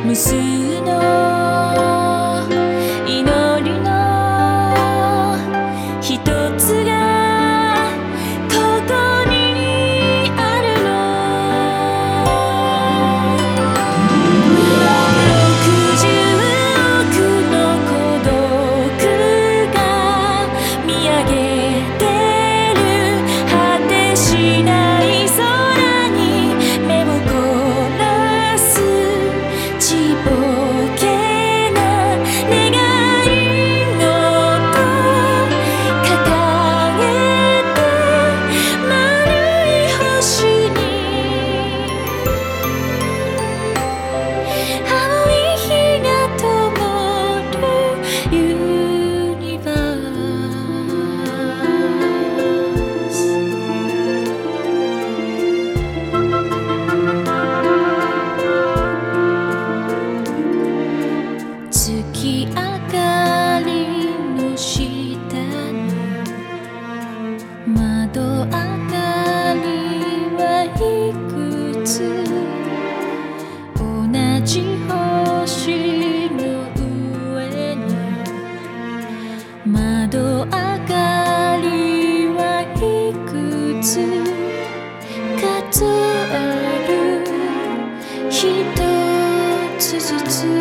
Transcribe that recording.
無数の祈りの一つがここにあるの。60億の孤独が見上げてる果てしない空に目を凝らすちぼけな願いのと掲げて丸い星に青い火が灯るユニバース。月明かりの下に窓明かりはいくつ同じ星の上に窓明かりはいくつ数える一つずつ